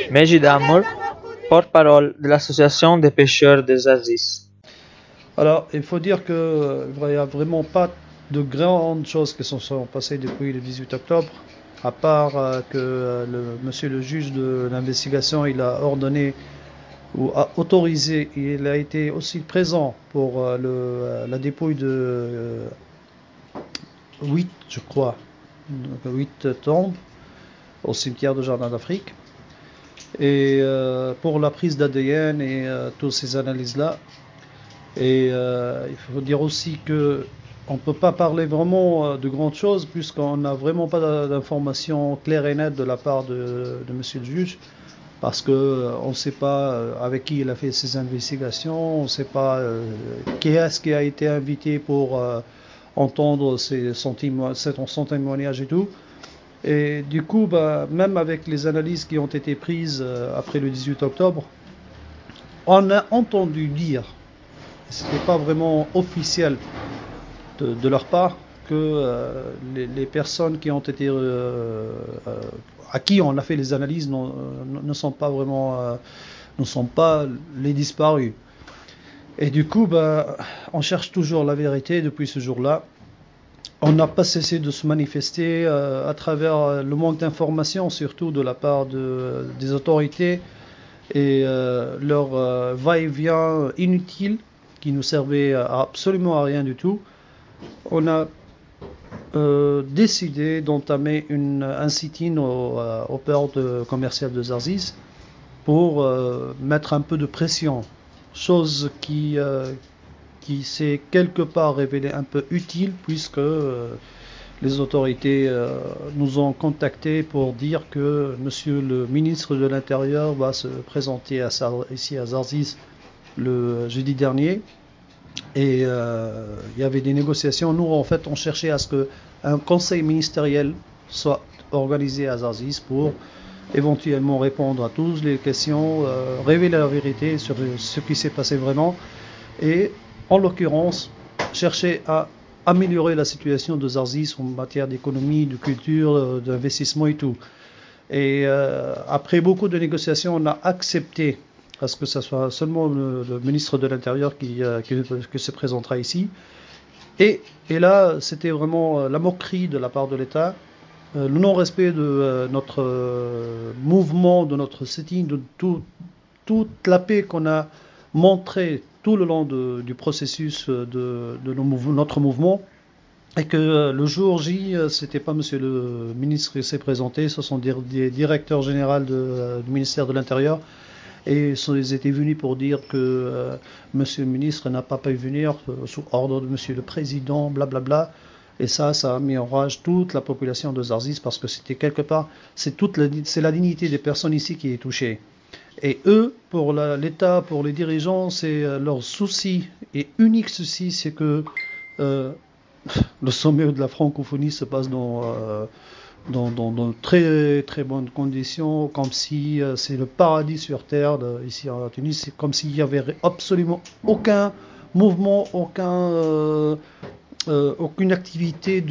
Mejid Amour, porte-parole de l'association des pêcheurs des Aziz. Alors, il faut dire qu'il n'y a vraiment pas de grandes choses qui se sont passées depuis le 18 octobre, à part que monsieur le juge de l'investigation, il a ordonné ou a autorisé, il a été aussi présent pour la dépouille de 8, je crois, 8 tombes au cimetière de Jardin d'Afrique. Et pour la prise d'ADN et toutes ces analyses-là. Et il faut dire aussi que on ne peut pas parler vraiment de grandes choses puisqu'on n'a vraiment pas d'informations claires et nettes de la part de monsieur le juge, parce qu'on ne sait pas avec qui il a fait ses investigations, on ne sait pas qui est-ce qui a été invité pour entendre son témoignage et tout. Et du coup, même avec les analyses qui ont été prises après le 18 octobre, on a entendu dire, ce n'était pas vraiment officiel de leur part, que les personnes qui ont été à qui on a fait les analyses ne sont pas vraiment ne sont pas les disparus. Et du coup, on cherche toujours la vérité depuis ce jour-là. On n'a pas cessé de se manifester à travers le manque d'informations, surtout de la part des autorités et leur va-et-vient inutile qui nous servait absolument à rien du tout. On a décidé d'entamer un sit-in au port commercial de Zarzis pour mettre un peu de pression, chose qui s'est quelque part révélée un peu utile puisque les autorités nous ont contactés pour dire que monsieur le ministre de l'Intérieur va se présenter ici à Zarzis le jeudi dernier. Et il y avait des négociations. Nous, en fait, on cherchait à ce qu'un conseil ministériel soit organisé à Zarzis pour éventuellement répondre à toutes les questions, révéler la vérité sur ce qui s'est passé vraiment et, en l'occurrence, chercher à améliorer la situation de Zarzis en matière d'économie, de culture, d'investissement et tout. Et après beaucoup de négociations, on a accepté à ce que ce soit seulement le ministre de l'Intérieur qui se présentera ici. Et là, c'était vraiment la moquerie de la part de l'État, le non-respect de notre mouvement, de notre sit-in, de toute la paix qu'on a montrée tout le long du processus de notre mouvement. Et que le jour J, c'était pas monsieur le ministre qui s'est présenté, ce sont des directeurs généraux du ministère de l'Intérieur. Et ils étaient venus pour dire que monsieur le ministre n'a pas pu venir sous ordre de monsieur le président, blablabla. Et ça a mis en rage toute la population de Zarzis parce que c'était quelque part, c'est la dignité des personnes ici qui est touchée. Et eux, pour l'État, pour les dirigeants, c'est leur souci et unique souci, c'est que le sommet de la francophonie se passe dans très très bonnes conditions, comme si c'est le paradis sur terre ici en Tunis. C'est comme s'il n'y avait absolument aucun mouvement, aucune activité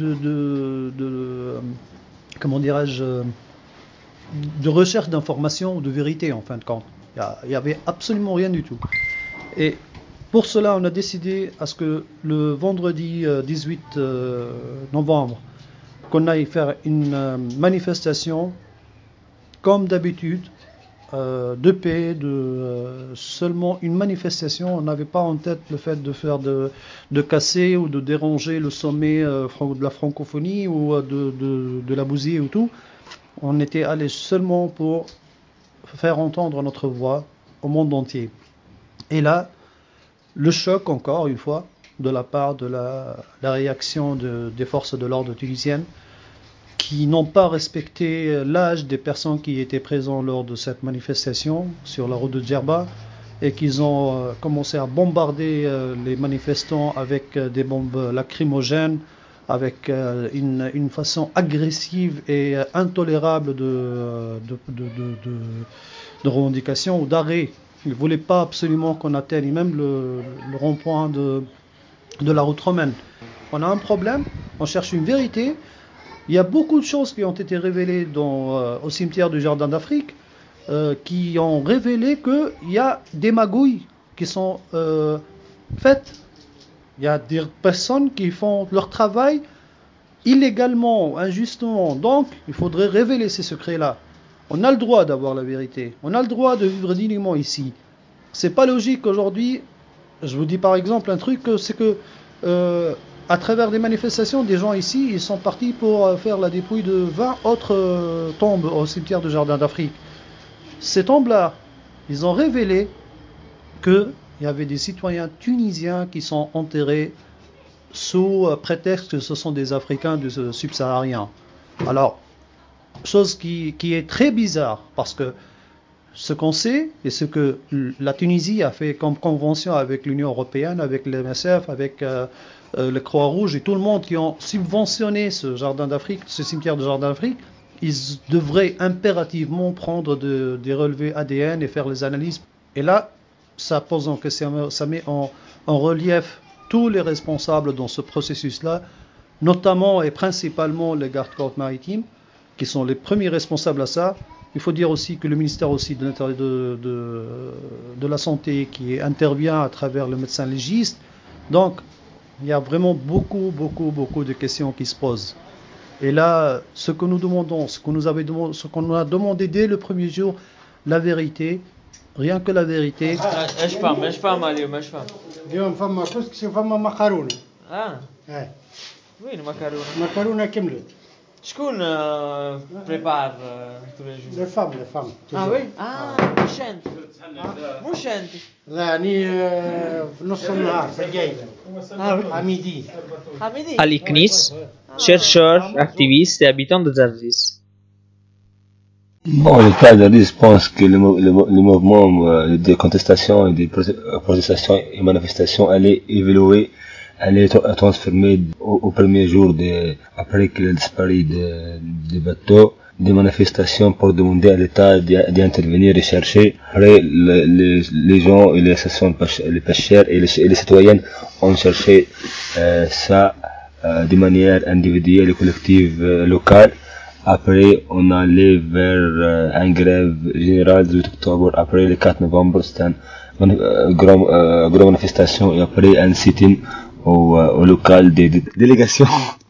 comment dirais-je, de recherche d'information ou de vérité en fin de compte. Il n'y avait absolument rien du tout. Et pour cela, on a décidé à ce que le vendredi 18 novembre, qu'on aille faire une manifestation comme d'habitude, de paix, seulement une manifestation. On n'avait pas en tête le fait de casser ou de déranger le sommet de la francophonie ou de la bousiller ou tout. On était allé seulement pour faire entendre notre voix au monde entier. Et là, le choc, encore une fois, de la part de la réaction des forces de l'ordre tunisiennes, qui n'ont pas respecté l'âge des personnes qui étaient présentes lors de cette manifestation sur la route de Djerba, et qu'ils ont commencé à bombarder les manifestants avec des bombes lacrymogènes, avec une façon agressive et intolérable de revendication ou d'arrêt. Ils ne voulaient pas absolument qu'on atteigne même le rond-point de la route romaine. On a un problème, on cherche une vérité. Il y a beaucoup de choses qui ont été révélées au cimetière du Jardin d'Afrique. qui ont révélé qu'il y a des magouilles qui sont faites. Il y a des personnes qui font leur travail illégalement, injustement. Donc, il faudrait révéler ces secrets-là. On a le droit d'avoir la vérité. On a le droit de vivre dignement ici. C'est pas logique aujourd'hui. Je vous dis par exemple un truc, c'est que à travers des manifestations, des gens ici, ils sont partis pour faire la dépouille de 20 autres tombes au cimetière du Jardin d'Afrique. Ces tombes-là, ils ont révélé qu'il y avait des citoyens tunisiens qui sont enterrés sous prétexte que ce sont des Africains du subsaharien. Alors, chose qui est très bizarre, parce que ce qu'on sait, et ce que la Tunisie a fait comme convention avec l'Union Européenne, avec l'MSF, avec le Croix-Rouge et tout le monde qui ont subventionné ce jardin d'Afrique, ce cimetière de Jardin d'Afrique, ils devraient impérativement prendre des relevés ADN et faire les analyses. Et là, ça pose en question, ça met en relief tous les responsables dans ce processus-là, notamment et principalement les gardes-côtes maritimes, qui sont les premiers responsables à ça. Il faut dire aussi que le ministère aussi de la Santé qui intervient à travers le médecin légiste. Donc, il y a vraiment beaucoup de questions qui se posent. Et là, ce que nous demandons, ce qu'on nous a demandé dès le premier jour, la vérité, rien que la vérité. ايش فاهم اليوم ايش فاهم؟ اليوم فما كسكسي فما مكرونه. وين مكرونه؟ مكرونه كملت. شكون بريبار tous les jours؟ Les femmes. oui. مش انت. لا اني في نص النهار في الجايزه. حميدي. Ali Knis, chercheur, activiste et habitant de Zarzis. Bon, le cas d'Addis, je pense que le mouvement de contestation et de protestation et manifestation allait évoluer, allait être transformé au premier jour après qu'il ait disparu des bateaux, des manifestations pour demander à l'État d'intervenir et chercher. Après, les gens et les associations, les pêcheurs et les citoyens ont cherché ça de manière individuelle et collective locale. Après, on allait vers un grève générale du 8 octobre. Après, le 4 novembre, c'était une grande manifestation. Et après, un sit-in au local des délégations.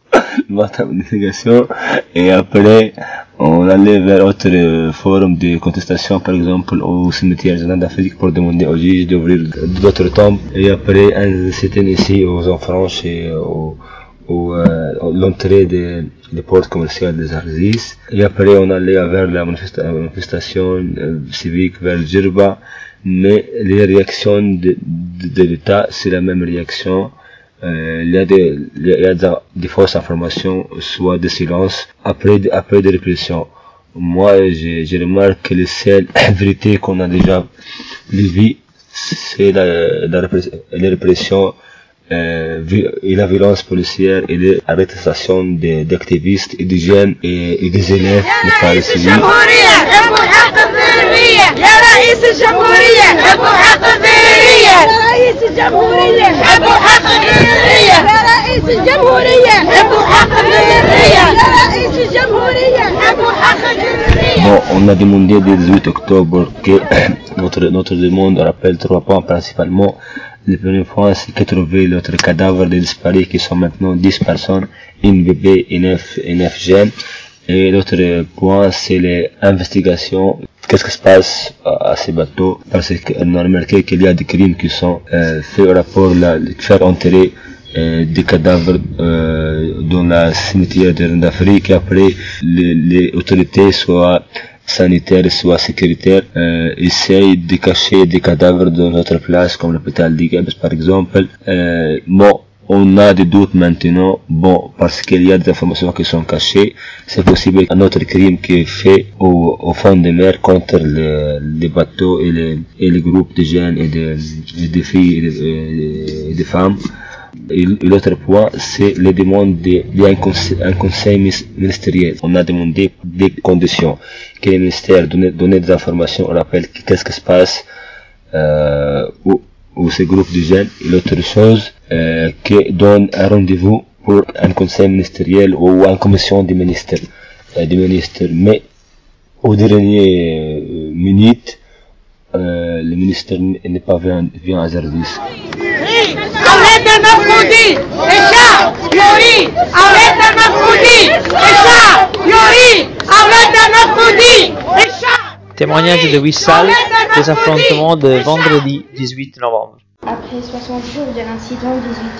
Et après, on allait vers autre forum de contestation, par exemple, au cimetière Jardin d'Afrique pour demander aux juges d'ouvrir d'autres tombes. Et après, un sit-in ici aux Enfranches et l'entrée des portes commerciales des Zarzis. Et après, on allait vers la manifestation civique vers Djerba. Mais les réactions de l'État, c'est la même réaction. Il y a des fausses informations, soit des silences, après des répressions. Moi, j'ai remarqué que les seules vérités qu'on a déjà vues, c'est la répression et la violence policière et l'arrestation d'activistes et de jeunes et des élèves de Paris civil. Bon, on a demandé le 18 octobre que notre demande rappelle 3 points principalement. Le premier point, c'est que trouver l'autre cadavre des disparus qui sont maintenant 10 personnes, une bébé et 9 jeunes. Et l'autre point, c'est les investigations. Qu'est-ce qui se passe à ces bateaux? Parce qu'on a remarqué qu'il y a des crimes qui sont faits au rapport de faire enterrer des cadavres dans la cimetière d'Afrique. Et après, les autorités, soit sanitaires, soit sécuritaires, essayent de cacher des cadavres dans notre place, comme l'hôpital d'Igabes par exemple. Bon, on a des doutes maintenant, bon, parce qu'il y a des informations qui sont cachées. C'est possible un autre crime qui est fait au fond des mers contre les bateaux et les groupes de jeunes et de filles et de femmes. Et l'autre point, c'est les demandes d'un conseil ministériel. On a demandé des conditions. Que le ministère donne des informations, on rappelle qu'est-ce qui se passe où ces groupes de jeunes. Et l'autre chose, qui donne un rendez-vous pour un conseil ministériel ou une commission des ministres. Mais Au dernier minute, le ministre n'est pas venu à Zardis. أولاد المفقودين الشعب يريد أولاد المفقودين الشعب يريد أولاد المفقودين الشعب. Témoignage de Wissal des affrontements de vendredi 18 novembre. Après 60 jours de l'incident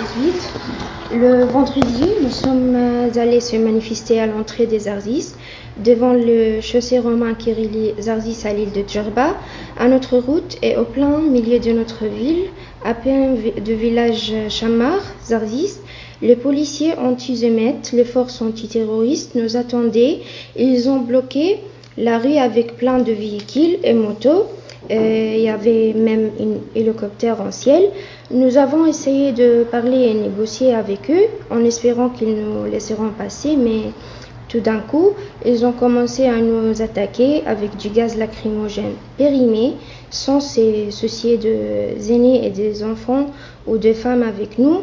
18-18, le vendredi, nous sommes allés se manifester à l'entrée des Zarzis, devant le chaussée romain qui relie Zarzis à l'île de Djerba, à notre route et au plein milieu de notre ville, à peine de village Chamar, Zarzis. Les policiers anti-émettes, les forces antiterroristes nous attendaient. Ils ont bloqué la rue avec plein de véhicules et motos. Il y avait même un hélicoptère en ciel. Nous avons essayé de parler et négocier avec eux en espérant qu'ils nous laisseront passer, mais tout d'un coup, ils ont commencé à nous attaquer avec du gaz lacrymogène périmé, sans se soucier des aînés et des enfants ou des femmes avec nous.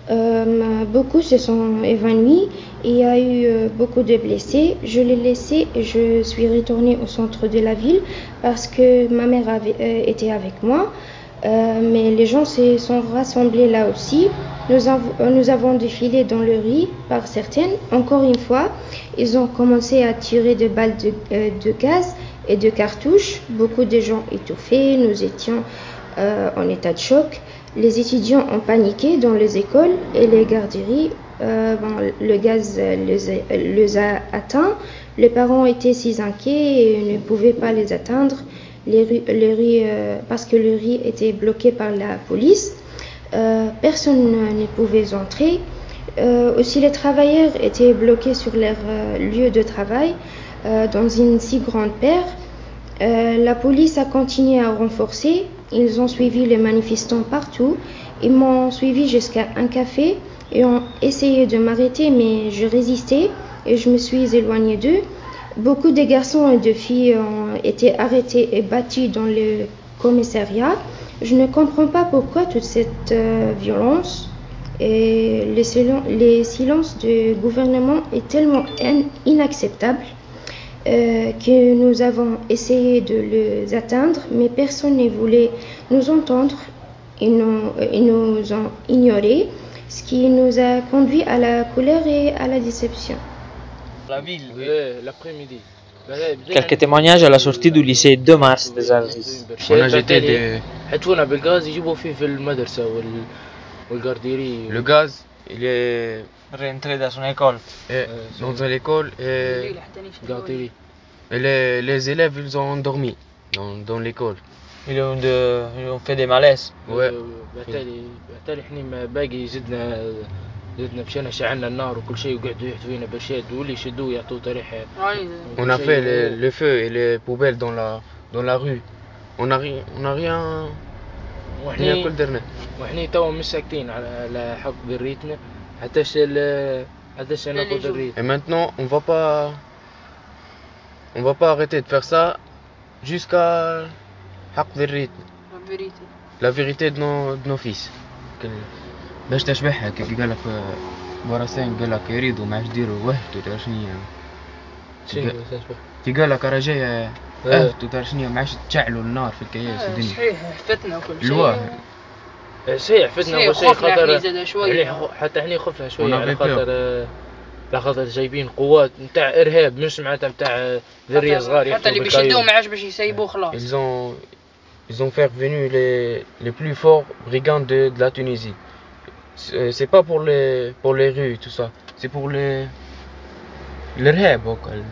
Beaucoup se sont évanouis. Il y a eu beaucoup de blessés. Je l'ai laissé et je suis retournée au centre de la ville parce que ma mère était avec moi. Mais les gens se sont rassemblés là aussi. Nous avons défilé dans le riz par certaines. Encore une fois, ils ont commencé à tirer des balles de gaz et de cartouches. Beaucoup de gens étouffés. Nous étions en état de choc. Les étudiants ont paniqué dans les écoles et les garderies. Le gaz les a atteints. Les parents étaient si inquiets et ne pouvaient pas les atteindre parce que le riz était bloqué par la police. Personne ne pouvait entrer. Aussi, les travailleurs étaient bloqués sur leur lieu de travail dans une si grande peur. La police a continué à renforcer. Ils ont suivi les manifestants partout. Ils m'ont suivi jusqu'à un café et ont essayé de m'arrêter, mais je résistais et je me suis éloignée d'eux. Beaucoup de garçons et de filles ont été arrêtés et battus dans le commissariat. Je ne comprends pas pourquoi toute cette violence et les silences du gouvernement est tellement inacceptable. Que nous avons essayé de les atteindre, mais personne ne voulait nous entendre. Ils nous ont ignorés, ce qui nous a conduit à la colère et à la déception. La ville. L'après-midi. Quelques témoignages à la sortie du lycée 2 mars des Zarzis. On a jeté حتفونا بالغاز يجيبوا فيه في المدرسة والجارديري. Le gaz, il est Rentré dans son école. dans l'école et les élèves ils ont dormi dans l'école. Ils ont fait des malaises. Ouais. بالتالي احنا ما باقي زدنا مشينا شعلنا النار وكل شيء وقعدوا يحتوا فينا برشاد واللي يشدوه يعطوه طريح. On a fait le feu et les poubelles dans la rue. On n'a rien كل درنا. وإحنا توا مش ساكتين على حق ذريتنا حتىش ناخذ ذريتنا. Et maintenant on va pas arrêter de faire ça jusqu'à حق ذريتنا. La vérité de nos fils. باش تشبعها كي قال لك براسين قال لك يريدوا ما عادش يديروا وهتوا ترى شنو كي قال لك راه جاي وهتوا ترى شنو ما عادش تشعلوا النار في الكياس الدنيا صحيح حفتنا وكل شيء الواه صحيح حفتنا وكل شيء خاطر حتى احنا خفنا شويه على خاطر جايبين قوات نتاع ارهاب مش معناتها نتاع ذريه صغار حتى اللي بيشدوه ما عادش باش يسيبوه خلاص. Ils ont fait venir les plus forts brigands de la Tunisie. C'est pas pour les rues tout ça, c'est pour l'irhab,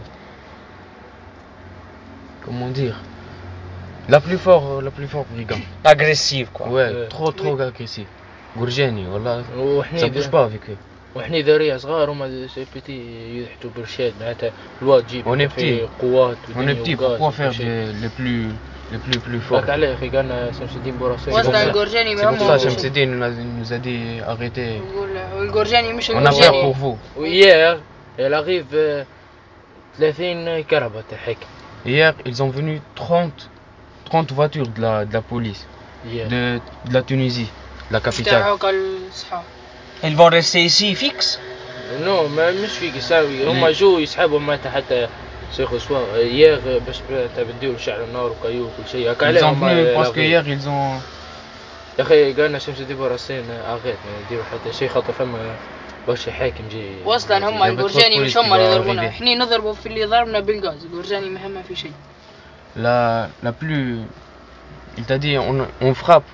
comment dire, la plus fort brigand. Agressive quoi. Ouais, trop agressif. Gourjani, voilà, ça bouge pas avec eux. وإحنا ذريه صغار هما سي بيتي يحتوا برشاد معناتها الواد جيب في قوات. On est petit, pourquoi faire les plus forts? هاك عليه اخي قالنا شمس الدين بوراسي. C'est pour ça شمس الدين nous a dit arrêtez. والجورجاني مش On a peur pour vous. Hier, elle arrive 30 كربة تحك. Hier, ils ont venu 30 voitures de la police de la Tunisie, de la capitale. Ils vont rester ici fixe? Non, ما مش فيك يساوي. هما جو يسحبوا معناتها حتى شيخ سوا hier باش تبديو شعل النار وكايو وكل شيء هكا عليهم parce que hier ils ont يا اخي قالنا شمس ديبو راسين اغيت ما يديروا حتى شيء خاطر فما باش حاكم جاي اصلا هم الجورجاني مش هم اللي يضربونا احنا نضربوا في اللي ضربنا بالغاز الجورجاني ما في شيء la plus il t'a dit on frappe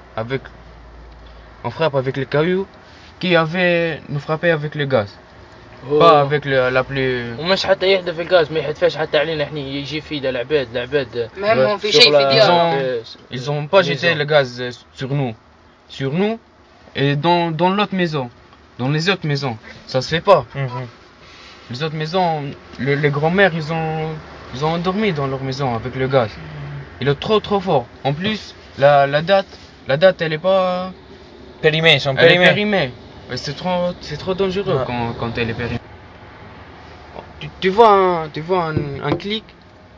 avec les cailloux qui avait nous frapper avec le gaz pas avec la plus ومش حتى يحدث الغاز ما يحدفش حتى علينا احنا يجي في العباد مهمهم في شيء في ديار ils ont pas jeté le gaz sur nous et dans l'autre maison dans les autres maisons ça se fait pas les autres maisons les grands-mères ils ont endormi dans leur maison avec le gaz il est trop fort en plus la date elle est pas périmée c'est trop dangereux quand elle est périmée tu vois un clic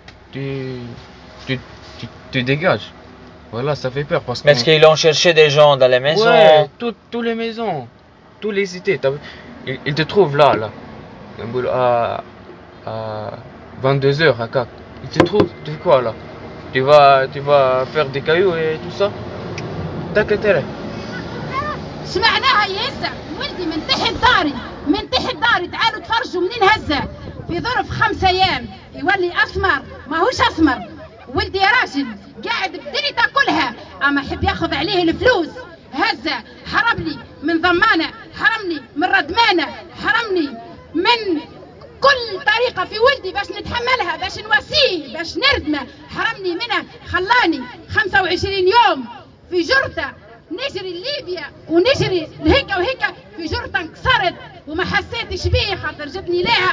tu dégages voilà ça fait peur parce que mais est-ce qu'ils ont cherché des gens dans les maisons ouais toutes les maisons tous les cités ils te trouvent là à 22h à 4 ils te trouvent tu fais quoi là tu vas faire des cailloux et tout ça t'inquiète سمعناها يهزة ولدي من تحت داري تعالوا تفرجوا منين هزة في ظرف 5 أيام يولي أسمر ما هوش أسمر ولدي يا راجل قاعد بدنيته كلها أما حب ياخذ عليه الفلوس هزة حرمني من ضمانة حرمني من ردمانة حرمني من كل طريقة في ولدي باش نتحملها باش نواسيه باش نردمه حرمني منه خلاني 25 يوم في جرته نجري ليبيا ونجري لهيك وهيك في جرته انكسرت وما حسيتش بيه خاطر جتني لها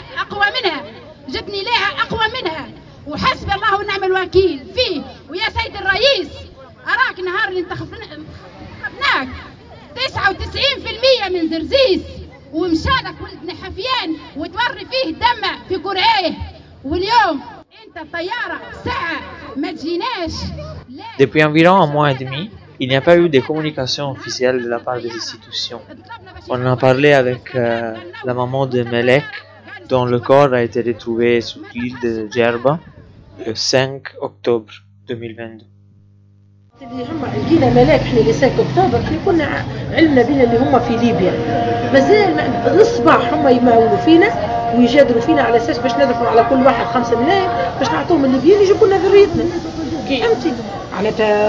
أقوى منها وحسب الله ونعم الوكيل فيه ويا سيد الرئيس أراك نهار اللي انتخبناك 99% من زرزيس ومشالك ولدنا حفيان وتوري فيه دمه في كرعيه واليوم انت طيارة ساعة ما تجيناش. Depuis environ un mois et demi, il n'y a pas eu de communication officielle de la part des institutions. On a parlé avec la maman de Melek, dont le corps a été retrouvé sur l'île de Djerba le 5 octobre 2022. لقينا ملاك احنا اللي 5 اكتوبر كنا علمنا بينا اللي هم في ليبيا مازال الصباح هم يماولوا فينا ويجادلوا فينا على اساس باش ندفعوا على كل واحد 5 ملايين باش نعطوهم الليبيين يجيبوا لنا ذريتنا فهمتي على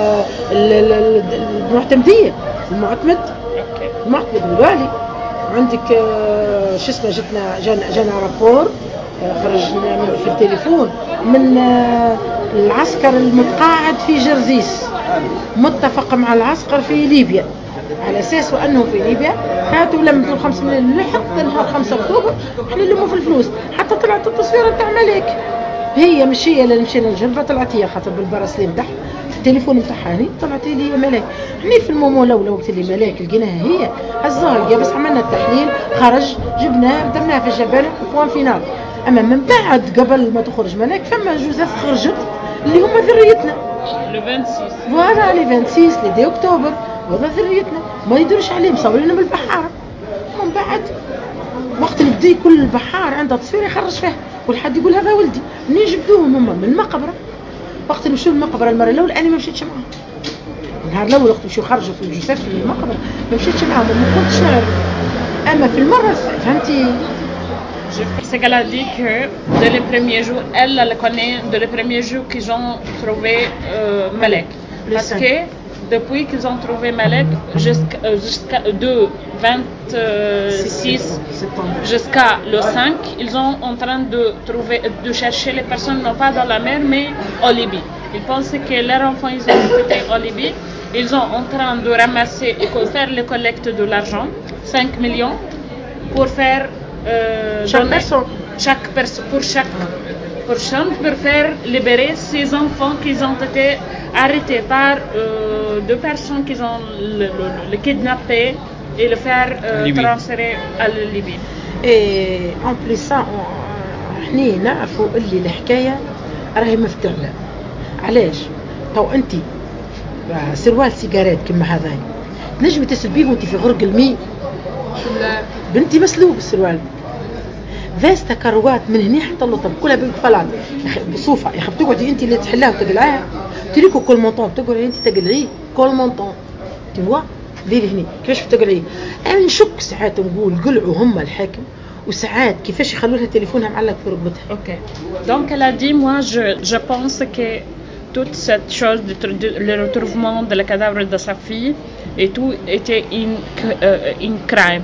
المعتمديه المعتمد بالوالي عندك شو اسمه جانا رابور خرجنا في التليفون من العسكر المتقاعد في جرزيس متفق مع العسكر في ليبيا على اساس انه في ليبيا هاتوا لموا 5 ملايين لحد نهار 5 اكتوبر احنا نلموا في الفلوس حتى طلعت التصويره تاع ملاك هي مش هي اللي مشينا للجنبه طلعت هي خاطر بالبراسلين تاعها في التليفون نتاعها طلعت لي ملاك احنا في المومو الاولى وقت اللي ملاك لقيناها هي هزاها بس عملنا التحليل خرج جبناها درناها في الجبانه بوان فينال اما من بعد قبل ما تخرج ملاك فما جثث خرجت اللي هم ذريتنا le 26 فوالا لي 26 لي دي اكتوبر وهذا ذريتنا ما يدرش عليه مصوريننا بالبحاره ومن بعد وقت اللي بدي كل البحار عنده تصوير يخرج فيها كل حد يقول هذا ولدي منين جبدوهم هم من المقبره وقت اللي مشوا المقبره المره الاولى انا ما مشيتش معاهم النهار الاول وقت مشوا خرجوا في الجثث في المقبره ما مشيتش معاهم ما كنتش نعرف اما في المره ثانيه c'est qu'elle a dit que dès les premiers jours, elle le connaît de les premiers jours qu'ils ont trouvé Malek. Parce que depuis qu'ils ont trouvé Malek jusqu'à le 26 jusqu'à le 5, ils sont en train de chercher les personnes non pas dans la mer mais en Libye. Ils pensaient que leurs enfants ils ont été en Libye. Ils sont en train de ramasser et faire les collectes de l'argent, 5 millions, pour faire chaque personne pour faire libérer ces enfants qui ont été arrêtés par deux personnes qui ont le kidnappé et le faire transférer à la Libye. Et en plus ça, احنا نعرفوا اللي الحكايه راهي مفترله علاش تو انت سروال سيجارات كما هذا تنجمي تسلبيه وانت في غرق الماء بنتي مسلوب السروال فيستا كروات من هنا حتى اللطم كلها بالفلات بصوفة يا اخي بتقعدي انت اللي تحلها وتقلعيها تريكو كل مونطون تقعدي انت تقلعيه كل مونطون تبوا فيري هني كيفاش بتقلعيه انا نشك ساعات نقول قلعوا هم الحاكم وساعات كيفاش يخلوا لها تليفونها معلق في ركبتها. Ok. Donc elle a dit moi je pense que toute cette chose le retrouvement de le cadavre de sa fille et tout était une crime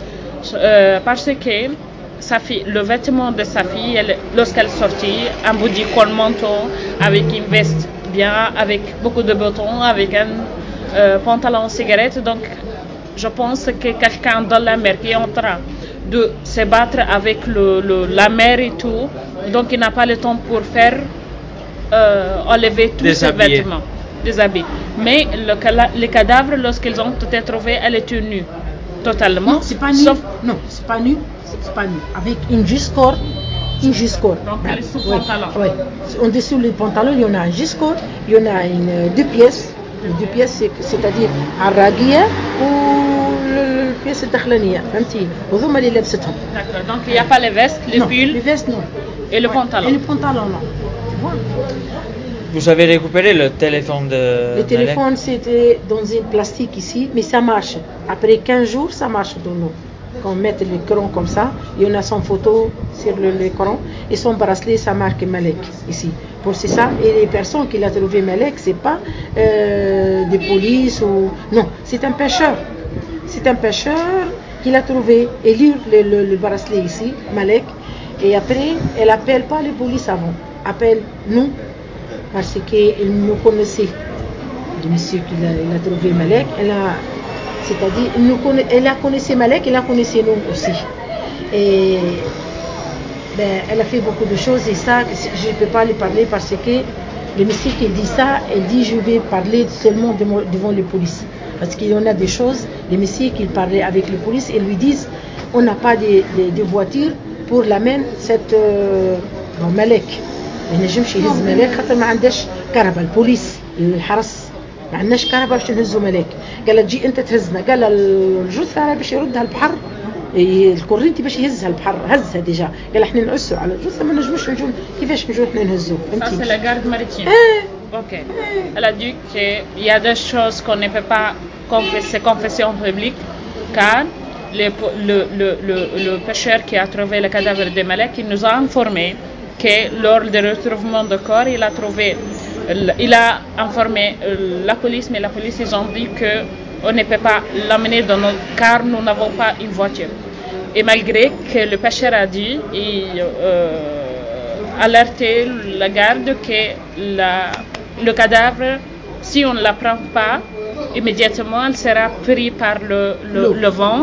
parce que sa fille, le vêtement de sa fille, lorsqu'elle sortit, un body col manteau, avec une veste bien, avec beaucoup de boutons, avec un pantalon cigarette. Donc, je pense que quelqu'un dans la mer qui est en train de se battre avec la mer et tout, donc il n'a pas le temps pour faire enlever tous ses vêtements, déshabiller. Mais le cadavre, lorsqu'ils ont été trouvés, elle était nue, totalement. Non, c'est pas nu. Non, c'est pas nu. C'est pas nu. Avec une jusqu'or. Donc les sous-pantalons. Oui. En dessous les pantalons, il y en a un jusqu'or, il y en a deux pièces. Les deux pièces, c'est-à-dire الراقية والبيèce الداخلانية. فهمتي؟ وهما اللي لابستهم. D'accord. Donc il n'y a pas les vestes, les pulls. Les vestes non. Et le pantalon. Et le pantalon non. Vous avez récupéré le téléphone de Le téléphone c'était dans une plastique ici, mais ça marche. Après 15 jours, ça marche dans l'eau. Quand on met l'écran comme ça, il y en a son photo sur l'écran et son bracelet, ça marque Malek ici. Pour c'est ça, et les personnes qui l'ont trouvé Malek, c'est pas des polices ou non, c'est un pêcheur. C'est un pêcheur qui l'a trouvé et lui le bracelet ici, Malek. Et après, elle appelle pas les polices avant, appelle nous parce qu'il nous connaissait. Le monsieur qui l'a trouvé Malek, c'est-à-dire, elle a connaissé Malek, elle a connaissé nous aussi. Et elle a fait beaucoup de choses et ça, je ne peux pas lui parler parce que le monsieur qui dit ça, elle dit je vais parler seulement devant les polices. Parce qu'il y en a des choses, les messieurs qui parlaient avec les polices et lui disent on n'a pas de voiture pour l'amener cette Malek. ما نجمش يهز ملاك خاطر ما عندهاش كهرباء البوليس الحرس ما عندناش كهرباء باش نهزوا ملاك قال لها تجي انت تهزنا قال لها الجثه باش يردها البحر الكورنتي باش يهزها البحر هزها ديجا قال احنا نعسوا على الجثه ما نجموش نجوا كيفاش نجوا احنا نهزوا فهمتي c'est la garde maritime ok elle a dit qu'il y a des choses qu'on ne peut pas confesser en public car le pêcheur qui a trouvé le cadavre de Malek il nous a informé que lors du retrouvement de corps, il a informé la police, mais la police ils ont dit qu'on ne peut pas l'amener car nous n'avons pas une voiture. Et malgré que le pêcheur a dit et alerté la garde que le cadavre, si on ne la prend pas immédiatement, elle sera prise par le vent.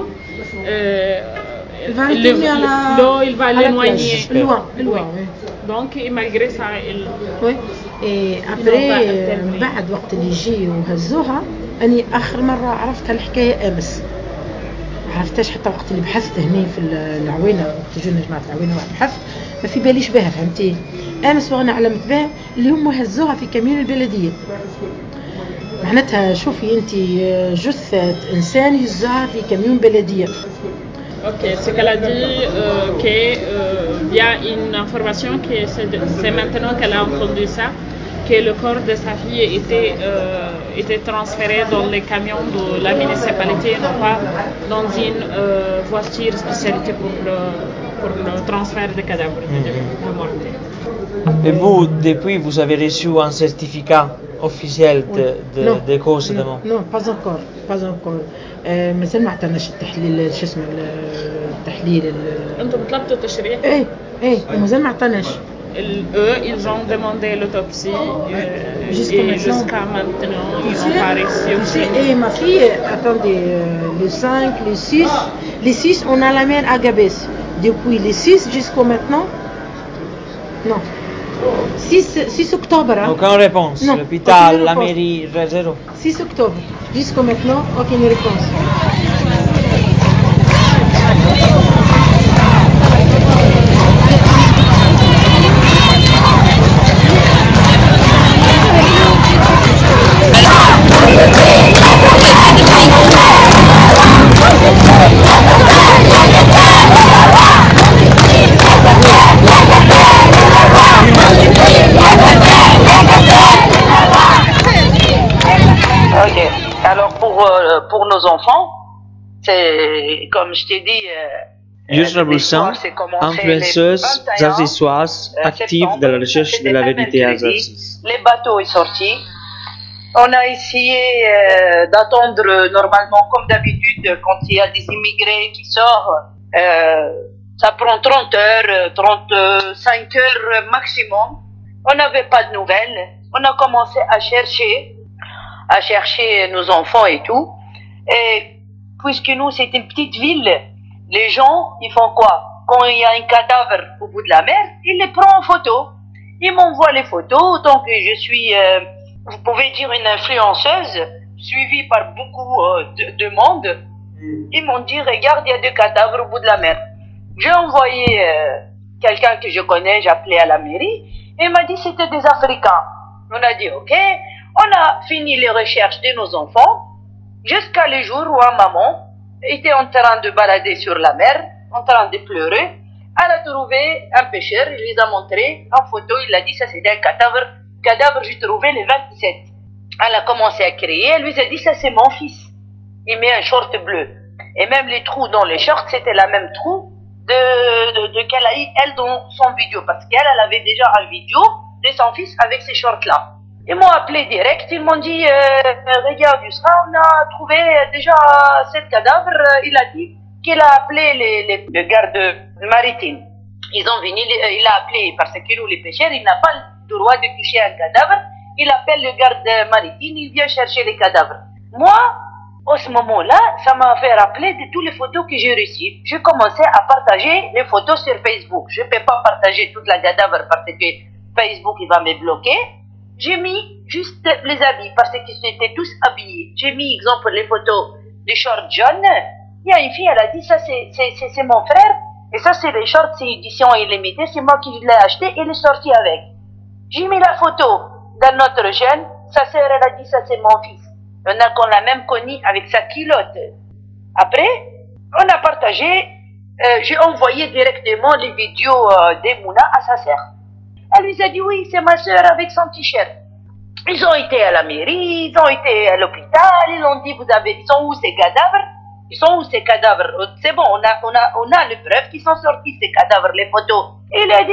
L'eau, il va l'éloigner loin. Donc malgré ça oui et après بعد وقت اللي يجي وهزوها اني اخر مره عرفت هالحكايه امس عرفتهاش حتى وقت اللي بحثت هني في العوينه وقت جونا جماعه العوينه بحثت ما في باليش بها فهمتي امس وانا علمت بها اللي هم هزوها في كمين البلديه معناتها شوفي انت جثه انسان يهزوها في كميون بلديه. Ok, ce qu'elle a dit, qu'il y a une information que c'est maintenant qu'elle a entendu ça, que le corps de sa fille était transféré dans les camions de la municipalité, non pas dans une voiture spécialité pour le transfert des cadavres de morte. Et vous, depuis, vous avez reçu un certificat officiel de cause de mort? Non, pas encore. مازال ما عطاناش التحليل شو اسمه التحليل انتم طلبتوا تشريح؟ ايه ومازال ما عطاناش. Eux, ils ont demandé l'autopsie jusqu'à maintenant, ils ont pas réussi aussi. Et ma fille, attendez, le 5, les 6, on a la mère à Gabès. Depuis les 6 jusqu'au maintenant, non. 6 octobre. Hein? Aucune réponse. Non, l'hôpital, la mairie, zéro. 6 octobre. Jusqu'à maintenant, aucune réponse. Ok. Alors pour nos enfants, c'est comme je t'ai dit. Yusra Sang, influenceuse zarzisoise active de la recherche de la vérité à Zarzis. Les bateaux sont sortis. On a essayé d'attendre normalement, comme d'habitude, quand il y a des immigrés qui sortent, ça prend 30 heures, 35 heures maximum. On n'avait pas de nouvelles. On a commencé à chercher nos enfants et tout. Et puisque nous, c'est une petite ville, les gens, ils font quoi? Quand il y a un cadavre au bout de la mer, ils les prennent en photo. Ils m'envoient les photos, donc je suis, vous pouvez dire, une influenceuse, suivie par beaucoup de monde. Ils m'ont dit, regarde, il y a 2 cadavres au bout de la mer. J'ai envoyé quelqu'un que je connais, j'ai appelé à la mairie, et il m'a dit c'était des Africains. On a dit ok, on a fini les recherches de nos enfants, jusqu'à le jour où un maman était en train de balader sur la mer, en train de pleurer. Elle a trouvé un pêcheur, il les a montrés en photo, il a dit ça c'était un cadavre j'ai trouvé le 27. Elle a commencé à crier, elle lui a dit ça c'est mon fils. Il met un short bleu. Et même les trous dans les shorts, c'était la même trou qu'elle a eu elle dans son vidéo, parce qu'elle avait déjà un vidéo de son fils avec ces shorts-là. Ils m'ont appelé direct, ils m'ont dit regarde Yusra, on a trouvé déjà 7 cadavres. Il a dit qu'il a appelé le garde maritime. Ils ont venu, il a appelé, parce que nous les pêcheurs, il n'a pas le droit de toucher un cadavre. Il appelle le garde maritime, il vient chercher les cadavres. Moi, à ce moment-là, ça m'a fait rappeler de toutes les photos que j'ai reçues. J'ai commencé à partager les photos sur Facebook. Je ne peux pas partager toute la cadavre parce que Facebook il va me bloquer. J'ai mis juste les habits parce qu'ils étaient tous habillés. J'ai mis, exemple, les photos des shorts jaunes. Il y a une fille, elle a dit, ça c'est mon frère. Et ça c'est les shorts, c'est édition illimitée. C'est moi qui l'ai acheté et il est sorti avec. J'ai mis la photo d'un autre jeune. Sa sœur, elle a dit, ça c'est mon fils. Il y en a qu'on l'a même connu avec sa culotte. Après, on a partagé, j'ai envoyé directement les vidéos d'Emouna à sa sœur. Elle lui a dit, oui, c'est ma sœur avec son t-shirt. Ils ont été à la mairie, ils ont été à l'hôpital, ils ont dit, ils sont où ces cadavres? Ils sont où ces cadavres? C'est bon, on a les preuves qui sont sortis, ces cadavres, les photos. Il a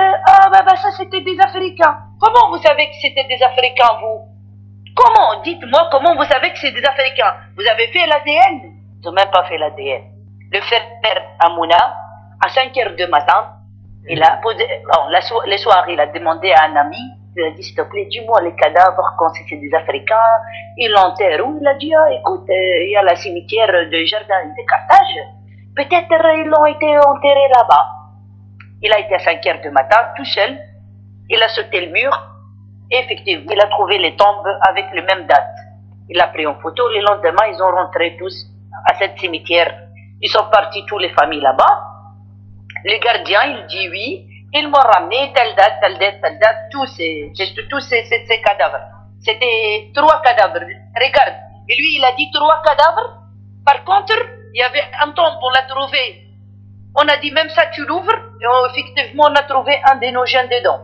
dit, ça c'était des Africains. Comment vous savez que c'était des Africains, vous? Comment? Dites-moi comment vous savez que c'est des Africains. Vous avez fait l'ADN? Ils n'ont même pas fait l'ADN. Le frère Amouna, à 5 heures du matin, il a posé, le soir, il a demandé à un ami, il a dit, s'il te plaît, dis-moi les cadavres quand c'est des Africains, ils l'enterrent où? Il a dit, écoute, il y a le cimetière de Jardin de Carthage, peut-être ils l'ont été enterrés là-bas. Il a été à 5 heures du matin, tout seul, il a sauté le mur, et effectivement, il a trouvé les tombes avec les mêmes dates. Il a pris en photo, le lendemain, ils ont rentré tous à cette cimetière. Ils sont partis, toutes les familles là-bas. Le gardien, il dit oui. Ils m'ont ramené telle date, tous ces cadavres. C'était 3 cadavres. Regarde. Et lui, il a dit 3 cadavres. Par contre, il y avait un tombe, on l'a trouvé. On a dit même ça, tu l'ouvres. Et effectivement, on a trouvé un de nos jeunes dedans.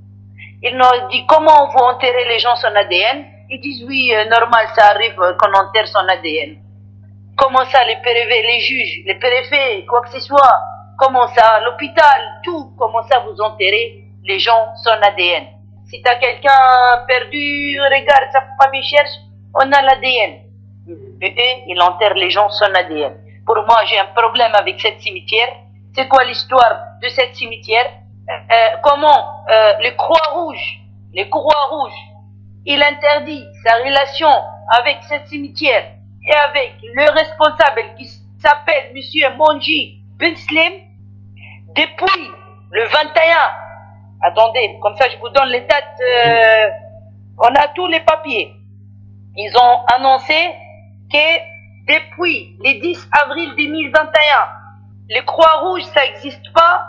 Ils nous ont dit comment on va enterrer les gens son ADN. Ils disent oui, normal, ça arrive qu'on enterre son ADN. Comment ça, les préfets, les juges, les préfets, quoi que ce soit, comment ça, l'hôpital, tout, comment ça vous enterrez les gens son ADN. Si tu as quelqu'un perdu, regarde, sa famille cherche, on a l'ADN. Et il enterre les gens son ADN. Pour moi, j'ai un problème avec cette cimetière. C'est quoi l'histoire de cette cimetière? Comment les Croix-Rouges, il interdit sa relation avec cette cimetière et avec le responsable qui s'appelle Monsieur Monji Ben Slim depuis le 21. Attendez, comme ça je vous donne les dates. On a tous les papiers. Ils ont annoncé que depuis le 10 avril 2021, les Croix-Rouges, ça n'existe pas.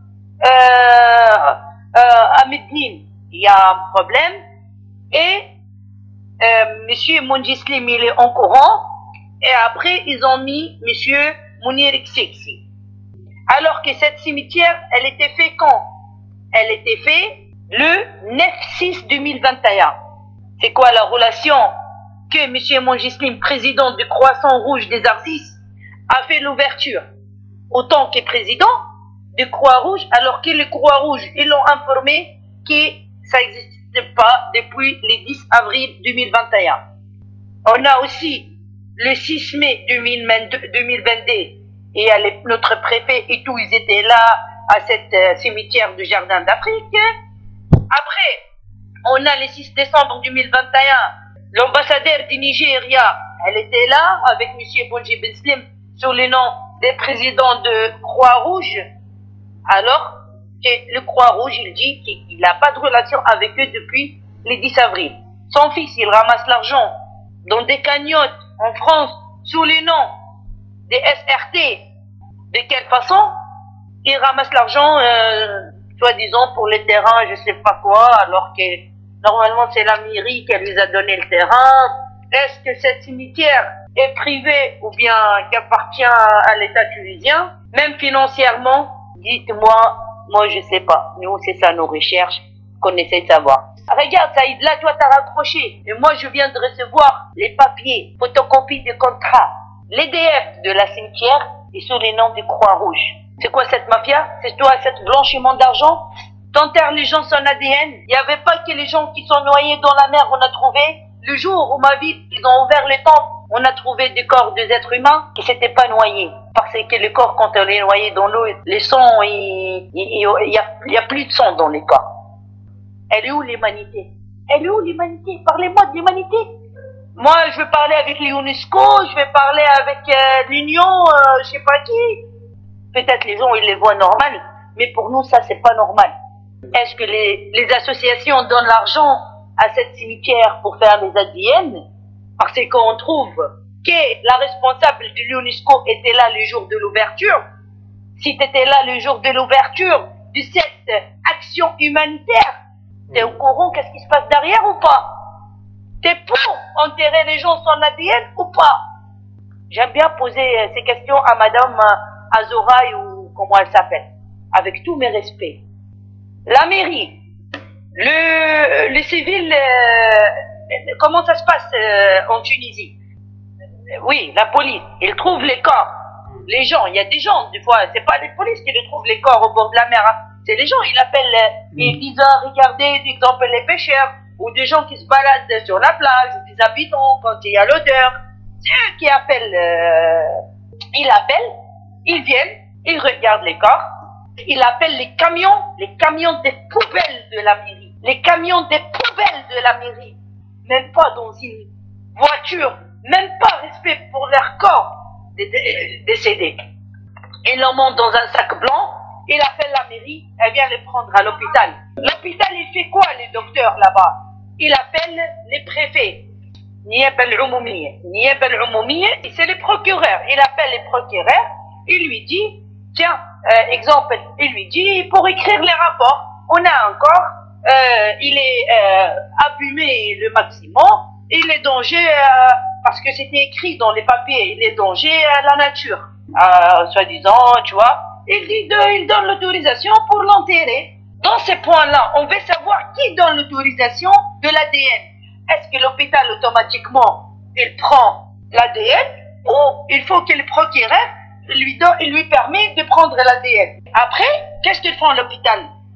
À Medine, il y a un problème et Monsieur Monjislim il est en courant et après ils ont mis Monsieur Mounir Xixi. Alors que cette cimetière, elle était faite quand? Elle était faite le 9-6-2021. C'est quoi la relation que M. Mongislim, président du Croissant Rouge des Arzis, a fait l'ouverture autant que président de Croix-Rouge, alors que le Croix-Rouge, ils l'ont informé que ça n'existe pas depuis le 10 avril 2021. On a aussi le 6 mai 2022, et notre préfet et tout, ils étaient là à cette cimetière du Jardin d'Afrique. Après, on a le 6 décembre 2021, l'ambassadeur du Nigeria, elle était là avec M. Bonji Benslim sur le nom des présidents de Croix-Rouge, alors que le Croix-Rouge, il dit qu'il n'a pas de relation avec eux depuis le 10 avril. Son fils, il ramasse l'argent dans des cagnottes en France sous le nom des SRT. De quelle façon? Il ramasse l'argent, soi-disant, pour les terrains, je sais pas quoi, alors que normalement c'est la mairie qui lui a donné le terrain. Est-ce que cette cimetière est privée ou bien qu'appartient à l'État tunisien? Même financièrement, dites-moi, moi je sais pas. Nous, c'est ça nos recherches qu'on essaie de savoir. Regarde Saïd, là toi t'as raccroché. Et moi je viens de recevoir les papiers, photocopie de contrat. L'EDF de la cimetière est sous les noms du Croix-Rouge. C'est quoi cette mafia? C'est toi cette blanchiment d'argent? T'enterres les gens sans ADN? Il n'y avait pas que les gens qui sont noyés dans la mer, on a trouvé. Le jour où ma ville, ils ont ouvert les temples, on a trouvé des corps des êtres humains qui s'étaient pas noyés. Parce que les corps, quand on les noyait dans l'eau, les sangs, il y a plus de sang dans les corps. Elle est où l'humanité? Elle est où l'humanité? Parlez-moi de l'humanité. Moi, je vais parler avec l'UNESCO, je vais parler avec l'Union, je sais pas qui. Peut-être les gens, ils les voient normal, mais pour nous, ça, c'est pas normal. Est-ce que les associations donnent l'argent à cette cimetière pour faire les ADN? Parce qu'on trouve que la responsable de l'UNESCO était là le jour de l'ouverture. Si tu étais là le jour de l'ouverture de cette action humanitaire, t'es au courant qu'est-ce qui se passe derrière ou pas? T'es pour enterrer les gens sans ADN ou pas? J'aime bien poser ces questions à Madame Azoraï ou comment elle s'appelle, avec tous mes respects. La mairie, les civils, comment ça se passe en Tunisie? Oui, la police, ils trouvent les corps. Les gens, il y a des gens, des fois, c'est pas les polices qui les trouvent les corps au bord de la mer, hein. C'est les gens, ils appellent, ils disent, regardez, d'exemple, les pêcheurs, ou des gens qui se baladent sur la plage, ou des habitants, quand il y a l'odeur. C'est eux qui appellent, ils viennent, ils regardent les corps, ils appellent les camions des poubelles de la mairie, les camions des poubelles de la mairie, même pas dans une voiture, même pas respect pour leur corps décédés. Ils l'emmentent dans un sac blanc, il appelle la mairie, elle vient les prendre à l'hôpital. L'hôpital, il fait quoi, les docteurs là-bas? Il appelle les préfets. Niab al-Oumoumiyya, c'est les procureurs. Il appelle les procureurs, il lui dit, tiens, exemple, il lui dit, pour écrire les rapports, on a un corps, il est abîmé le maximum, il est danger, parce que c'était écrit dans les papiers, il est danger à la nature, soi-disant, tu vois. Il donne l'autorisation pour l'enterrer. Dans ces points-là, on veut savoir qui donne l'autorisation de l'ADN. Est-ce que l'hôpital, automatiquement, il prend l'ADN ou il faut que le procureur lui permet de prendre l'ADN? Après, qu'est-ce qu'ils font à l'hôpital?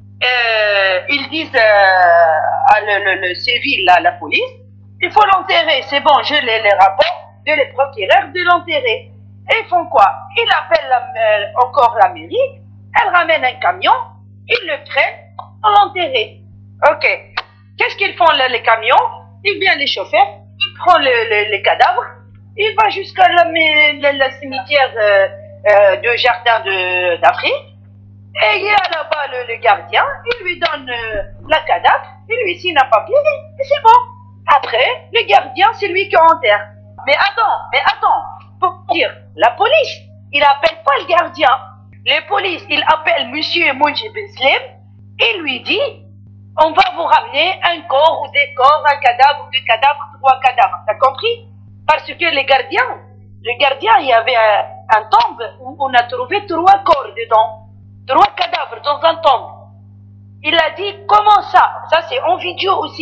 Ils disent à le civil, à la police, il faut l'enterrer. C'est bon, j'ai les rapports de les procureurs de l'enterrer. Et ils font quoi? Ils appellent encore la mairie, elle ramène un camion, ils le prennent pour l'enterrer. Ok. Qu'est-ce qu'ils font les camions? Il vient les chauffeurs, il prend les cadavres, il va jusqu'à le cimetière de Jardin d'Afrique, et il y a là-bas le gardien, il lui donne la cadavre, il lui signe un papier, et c'est bon. Après, le gardien, c'est lui qui enterre. Mais attends, pour dire, la police, il appelle pas le gardien. Les polices, il appelle Monsieur Mounji Benslim, et lui dit, on va vous ramener un corps ou des corps, un cadavre, deux cadavres, trois cadavres. T'as compris? Parce que le gardien, il y avait un tombe où on a trouvé 3 corps dedans. 3 cadavres dans un tombe. Il a dit, comment ça? Ça c'est en vidéo aussi.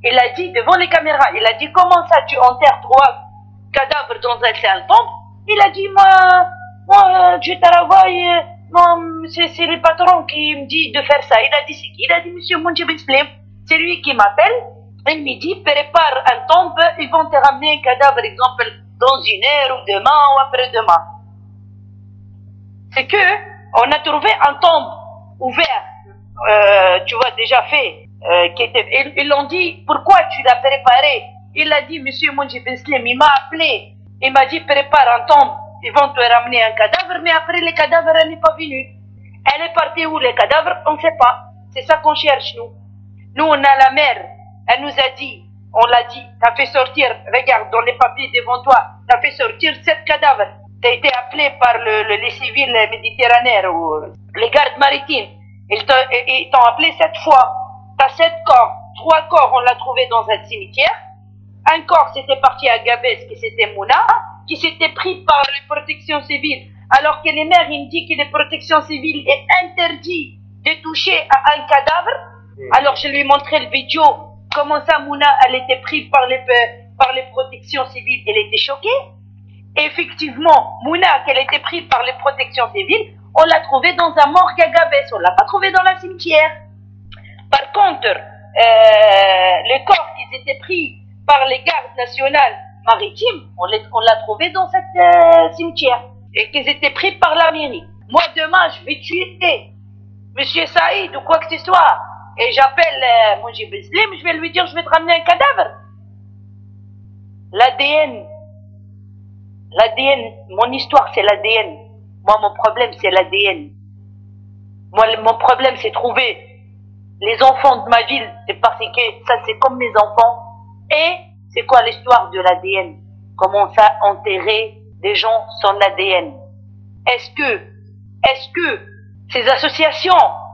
Il a dit devant les caméras, il a dit comment ça tu enterres 3 cadavres dans un seul tombe? Il a dit moi je travaille, c'est le patron qui me dit de faire ça. Il a dit c'est qui? Il a dit monsieur Mounji Ben Slim. C'est lui qui m'appelle. Il me dit prépare un tombe, ils vont te ramener un cadavre par exemple dans 1 heure ou demain ou après-demain. C'est que on a trouvé un tombe ouvert, tu vois déjà fait. Ils l'ont dit, pourquoi tu l'as préparé? Il a dit, monsieur Mounji Ben Slim, il m'a appelé, il m'a dit, prépare un tombe, ils vont te ramener un cadavre, mais après les cadavres, elle n'est pas venue. Elle est partie où les cadavres? On ne sait pas. C'est ça qu'on cherche, nous. Nous, on a la mère, elle nous a dit, on l'a dit, t'as fait sortir, regarde, dans les papiers devant toi, t'as fait sortir 7 cadavres. T'as été appelé par les civils méditerranéens ou les gardes maritimes. Ils t'ont appelé 7 fois. T'as 7 corps. 3 corps, on l'a trouvé dans un cimetière. Un corps, c'était parti à Gabès, qui c'était Mouna, qui s'était pris par les protections civiles. Alors que les maires, ils disent que les protections civiles est interdit de toucher à un cadavre. Alors je lui ai montré le vidéo, comment ça Mouna, elle était prise par les protections civiles, elle était choquée. Et effectivement, Mouna, qu'elle était prise par les protections civiles, on l'a trouvée dans un morgue à Gabès, on l'a pas trouvée dans un cimetière. Par contre, les corps qui étaient pris par les gardes nationales maritimes, on l'a trouvé dans cette cimetière. Et qu'ils étaient pris par la mairie. Moi, demain, je vais tuer Monsieur Saïd ou quoi que ce soit. Et j'appelle Mounji Ben Slim, je vais lui dire, je vais te ramener un cadavre. L'ADN, mon histoire, c'est l'ADN. Moi, mon problème, c'est l'ADN. Moi, mon problème, c'est trouver les enfants de ma ville. C'est parce que ça, c'est comme mes enfants. Et c'est quoi l'histoire de l'ADN? Comment ça enterrer des gens sans ADN? Est-ce que ces associations,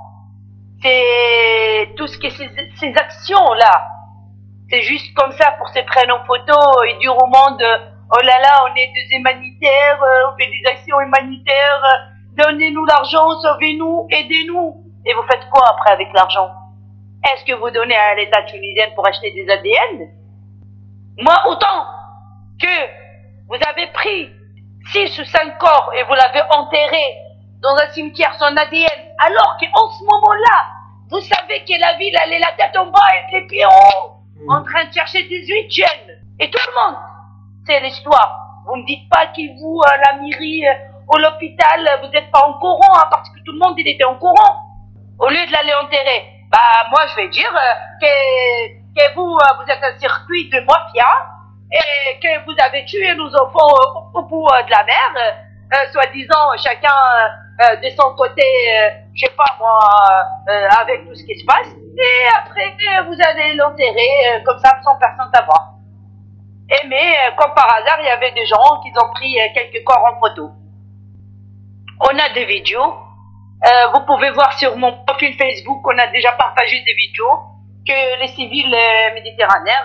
c'est tout ce que ces actions-là, c'est juste comme ça pour se prendre en photo et dire au monde, oh là là, on est des humanitaires, on fait des actions humanitaires, donnez-nous l'argent, sauvez-nous, aidez-nous. Et vous faites quoi après avec l'argent? Est-ce que vous donnez à l'État tunisien pour acheter des ADN? Moi, autant que vous avez pris 6 ou 5 corps et vous l'avez enterré dans un cimetière sans ADN, alors qu'en ce moment-là, vous savez que la ville, elle est la tête en bas et les pieds en haut, en train de chercher 18 jeunes. Et tout le monde, c'est l'histoire. Vous ne dites pas que vous, la mairie, ou l'hôpital, vous n'êtes pas en courant, hein, parce que tout le monde, il était en courant. Au lieu de l'aller enterrer, bah moi, je vais dire que vous êtes un circuit de mafia, et que vous avez tué nos enfants au bout de la mer, soi-disant chacun de son côté, je sais pas moi, avec tout ce qui se passe, et après vous allez l'enterrer comme ça sans personne savoir. Mais comme par hasard, il y avait des gens qui ont pris quelques corps en photo. On a des vidéos, vous pouvez voir sur mon profil Facebook, on a déjà partagé des vidéos que les civils méditerranéens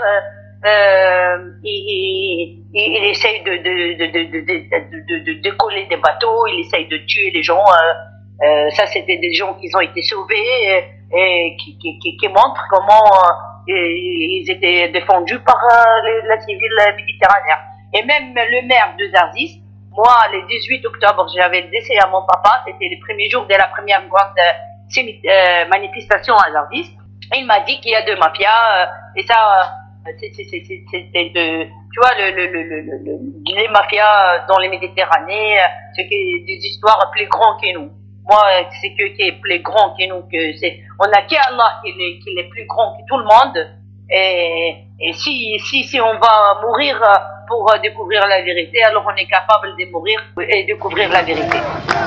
il essaye de coller des bateaux, il essaye de tuer les gens. Ça, c'était des gens qui ont été sauvés et qui montrent comment ils étaient défendus par la civile méditerranéenne. Et même le maire de Zarzis, moi, le 18 octobre, j'avais le décès à mon papa, c'était les premiers jours de la première grande manifestation à Zarzis. Il m'a dit qu'il y a deux mafias, et ça, tu vois, les mafias dans les Méditerranées, c'est des histoires plus grandes que nous. Moi, c'est que qui est plus grand que nous, on a qu'Allah qui est plus grand que tout le monde. Et si on va mourir pour découvrir la vérité, alors on est capable de mourir et découvrir la vérité.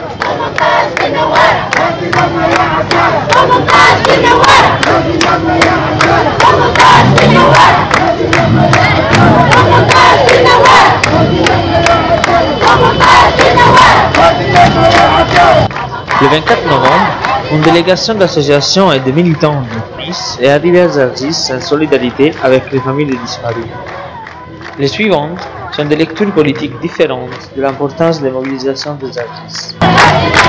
Le 24 novembre, une délégation d'associations et de militants de Nice est arrivée à Zarzis en solidarité avec les familles des disparus. Les suivantes sont des lectures politiques différentes de l'importance des mobilisations de Zarzis.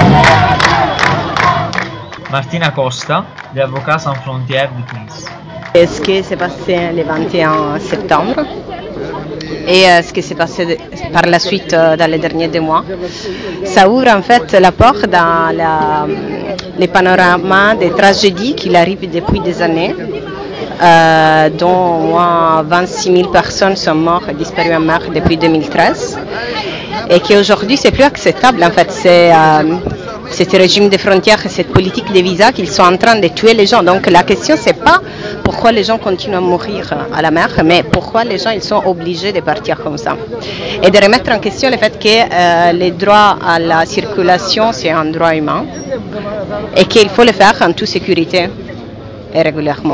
Martina Costa, de Avocats Sans Frontières de Tunis. Et ce qui s'est passé le 21 septembre et ce qui s'est passé par la suite dans les derniers 2 mois, ça ouvre en fait la porte dans les panoramas des tragédies qui arrivent depuis des années, dont au moins 26 000 personnes sont mortes et disparues en mer depuis 2013, et qu'aujourd'hui c'est plus acceptable en fait. C'est ce régime de frontières et cette politique des visas qu'ils sont en train de tuer les gens. Donc la question c'est pas pourquoi les gens continuent à mourir à la mer, mais pourquoi les gens ils sont obligés de partir comme ça. Et de remettre en question le fait que les droits à la circulation c'est un droit humain et qu'il faut le faire en toute sécurité et régulièrement.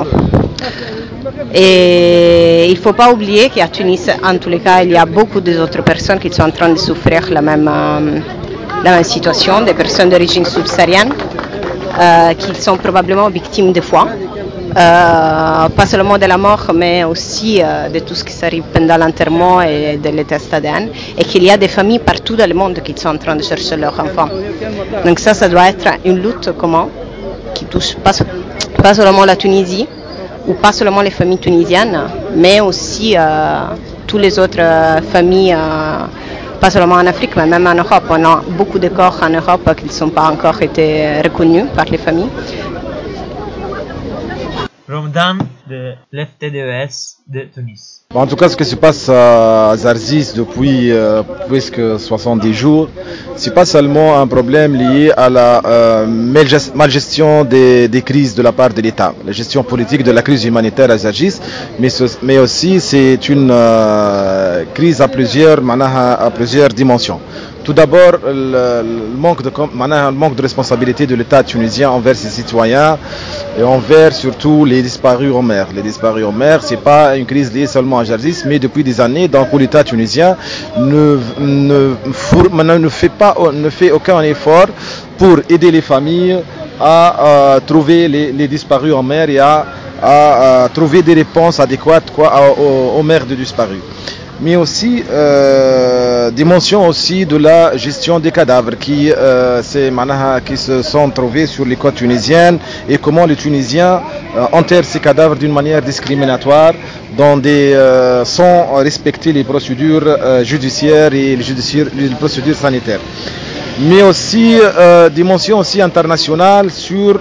Et il ne faut pas oublier qu'à Tunis, en tous les cas, il y a beaucoup d'autres personnes qui sont en train de souffrir la même situation, des personnes d'origine subsaharienne qui sont probablement victimes de foi, pas seulement de la mort, mais aussi de tout ce qui s'arrive pendant l'enterrement et de les tests ADN, et qu'il y a des familles partout dans le monde qui sont en train de chercher leurs enfants. Donc ça doit être une lutte commune qui touche pas seulement la Tunisie, ou pas seulement les familles tunisiennes, mais aussi toutes les autres familles, pas seulement en Afrique, mais même en Europe. On a beaucoup de corps en Europe qui ne sont pas encore été reconnus par les familles. Ramadan de l'FTDES de Tunis. En tout cas, ce qui se passe à Zarzis depuis presque 70 jours, c'est pas seulement un problème lié à la malgestion des crises de la part de l'État, la gestion politique de la crise humanitaire à Zarzis, mais aussi c'est une crise à plusieurs dimensions. Tout d'abord, le manque de responsabilité de l'État tunisien envers ses citoyens et envers surtout les disparus en mer. Les disparus en mer, c'est pas une crise liée seulement à Zarzis, mais depuis des années, donc où l'État tunisien ne fait aucun effort pour aider les familles à trouver les disparus en mer et à trouver des réponses adéquates aux mères de disparus. Mais aussi dimension aussi de la gestion des cadavres qui se sont trouvés sur les côtes tunisiennes et comment les Tunisiens enterrent ces cadavres d'une manière discriminatoire sans respecter les procédures judiciaires et les procédures sanitaires. Mais aussi dimension aussi internationale sur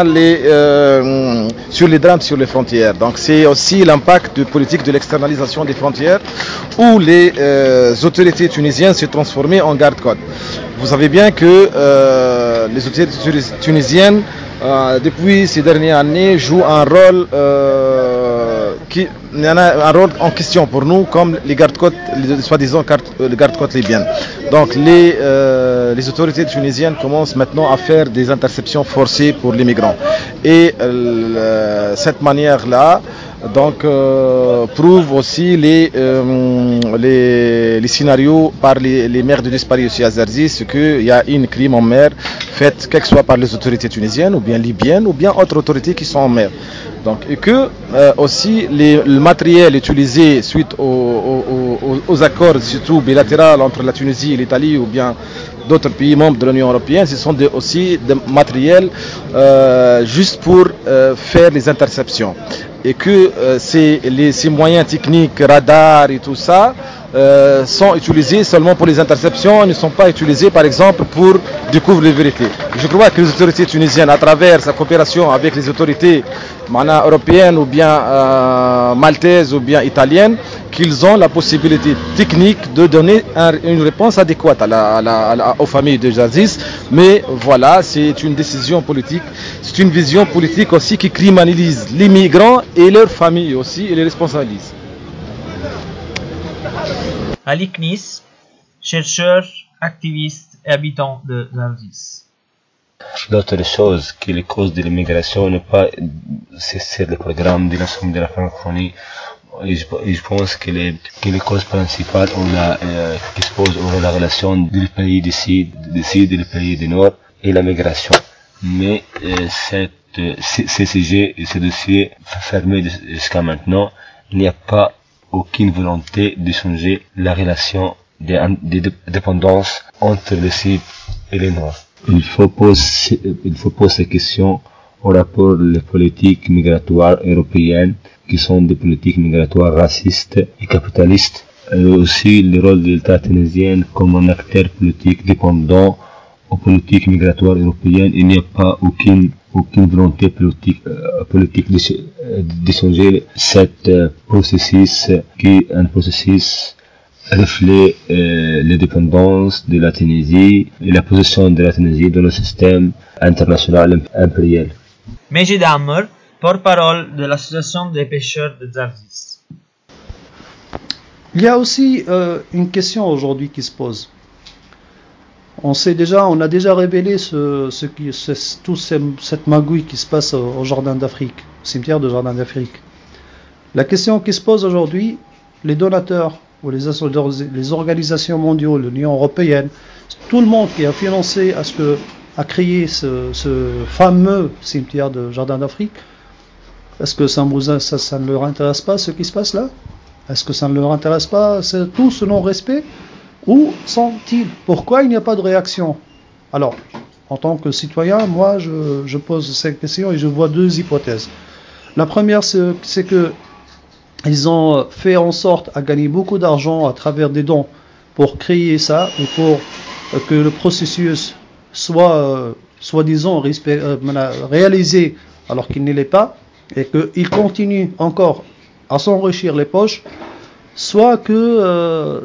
les drames sur les frontières. Donc c'est aussi l'impact de politique de l'externalisation des frontières où les autorités tunisiennes se transformaient en garde-côte. Vous savez bien que les autorités tunisiennes depuis ces dernières années jouent un rôle en question pour nous comme les gardes-côtes, soi-disant les gardes-côtes libyennes. Donc les autorités tunisiennes commencent maintenant à faire des interceptions forcées pour les migrants. Et cette manière-là donc prouve aussi les scénarios par les maires de disparus aussi à Zarzis, qu'il y a une crime en mer faite quelle que soit par les autorités tunisiennes ou bien libyennes ou bien autres autorités qui sont en mer. Donc, et que aussi le matériel utilisé suite aux accords surtout bilatéraux entre la Tunisie et l'Italie ou bien d'autres pays membres de l'Union européenne, ce sont aussi des matériels juste pour faire les interceptions. Et que ces moyens techniques, radars et tout ça, sont utilisés seulement pour les interceptions, ne sont pas utilisés par exemple pour découvrir les vérités. Je crois que les autorités tunisiennes, à travers sa coopération avec les autorités européennes ou bien maltaises ou bien italiennes, qu'ils ont la possibilité technique de donner une réponse adéquate aux familles de Zarzis. Mais voilà, c'est une décision politique, c'est une vision politique aussi qui criminalise les migrants et leurs familles aussi et les responsabilise. Ali Knis, chercheur, activiste et habitant de Zarzis. D'autres choses que les causes de l'immigration ne pas cesser le programme de l'ensemble de la francophonie. Et je pense que les causes principales qui se posent ont la relation du pays du sud et du pays du nord et la migration. Mais ces sujets et ces dossiers fermés jusqu'à maintenant, il n'y a pas aucune volonté de changer la relation de dépendance entre le sud et le nord. Il faut poser ces questions au rapport les politiques migratoires européennes qui sont des politiques migratoires racistes et capitalistes, et aussi le rôle de l'État tunisien comme un acteur politique dépendant aux politiques migratoires européennes. Il n'y a pas aucune volonté politique de changer cet processus qui est un processus reflète la dépendance de la Tunisie et la position de la Tunisie dans le système international impérial. Mejid Amr, porte-parole de l'association des pêcheurs de Zarzis. Il y a aussi une question aujourd'hui qui se pose. On a déjà révélé cette magouille qui se passe au Jardin d'Afrique, au cimetière de Jardin d'Afrique. La question qui se pose aujourd'hui, les donateurs ou les organisations mondiales, l'Union européenne, tout le monde qui a financé à créer ce fameux cimetière de Jardin d'Afrique, est-ce que ça ne leur intéresse pas ce qui se passe là? Est-ce que ça ne leur intéresse pas tout ce non-respect? Où sont-ils? Pourquoi il n'y a pas de réaction? Alors, en tant que citoyen, moi, je pose cette question et je vois deux hypothèses. La première, c'est que ils ont fait en sorte à gagner beaucoup d'argent à travers des dons pour créer ça et pour que le processus soit soi-disant réalisé alors qu'il ne l'est pas, et qu'ils continuent encore à s'enrichir les poches, soit que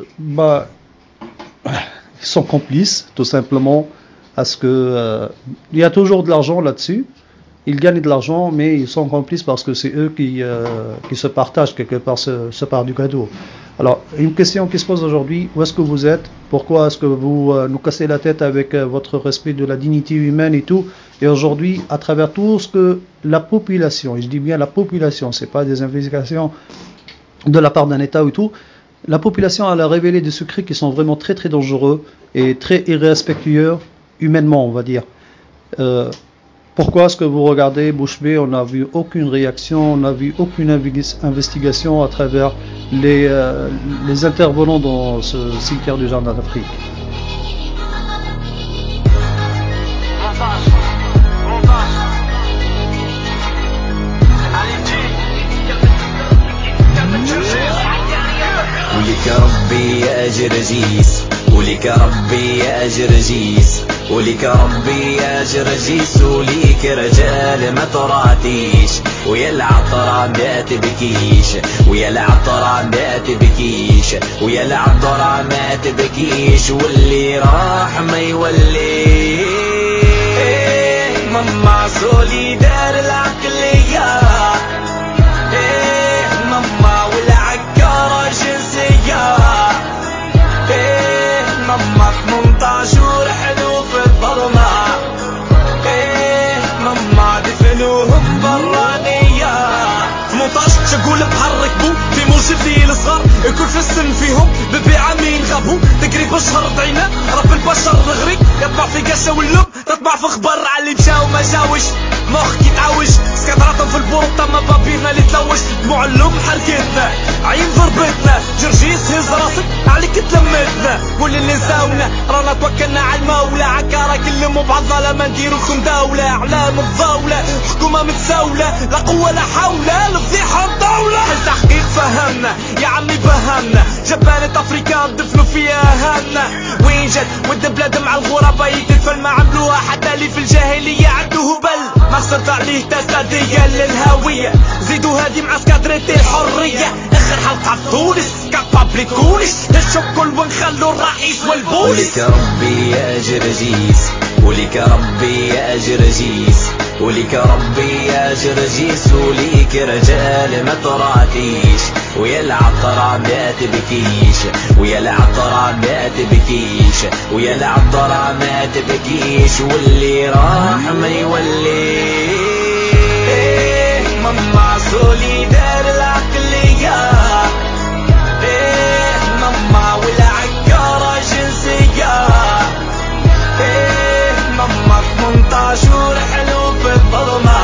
ils sont complices, tout simplement, parce que il y a toujours de l'argent là-dessus. Ils gagnent de l'argent, mais ils sont complices parce que c'est eux qui se partagent quelque part ce part du gâteau. Alors, une question qui se pose aujourd'hui, où est-ce que vous êtes? Pourquoi est-ce que vous nous cassez la tête avec votre respect de la dignité humaine et tout? Et aujourd'hui, à travers tout ce que la population, et je dis bien la population, c'est pas des investigations de la part d'un État ou tout, la population a révélé des secrets qui sont vraiment très très dangereux et très irrespectueux humainement, on va dire. Pourquoi est-ce que vous regardez bouche bée, on n'a vu aucune réaction, on n'a vu aucune investigation à travers les intervenants dans ce cimetière du Jardin d'Afrique? ولك ربي يا جرجيس ولك ربي يا جرجيس ولك ربي يا جرجيس وليك رجال ما تراتيش ويا العطرة ما تبكيش ويا العطرة ما تبكيش ويا العطرة ما تبكيش واللي راح ما يولي ماما سولي دار العقلية ماما والعكارة جنسية ماما 18 حلو في الظلمة ماما دفنوهم برانية 18 شقول بحر ركبو في موج الليل صغار الكل في السن فيهم ببيع عامين غابو تقريب الشهر ضعينا رب البشر الغريق يطبع في قشة واللب تطبع في خبر على اللي مشا وما جاوش مخ يتعوج سكادراتهم في البورطة ما بابيرنا اللي تلوش دموع اللوم حركتنا عين ضربتنا جرجيس هز راسك عليك تلمتنا كل اللي نساونا رانا توكلنا على المولى عكارة كلموا بعضنا لما نديروكم دولة اعلام الضولة حكومة متساولة لا قوة لا حول الفضيحة الدولة حل تحقيق فهمنا يا عمي فهمنا جبانة افريكا دفنوا فيها هامنا وين جت ود بلاد مع الغرباء يتدفن ما عملوها حتى اللي في الجاهلية عدوه بل ما خسرت عليه تسادية للهوية زيدوا هادي مع سكادرتي الحرية اخر حلقة في تونس كابابليكونس نشوف كل ونخلوا الرئيس والبوليس ولك ربي يا جرجيس ولك ربي يا جرجيس ولك ربي يا جرجيس وليك رجال ما تراتيش ويا العطرة ما تبكيش ويا العطرة ما تبكيش ويا العطرة ما تبكيش واللي راح ما يولي ماما سولي دار العقلية ماما والعكارة جنسية ماما 18 حلو في الظلمة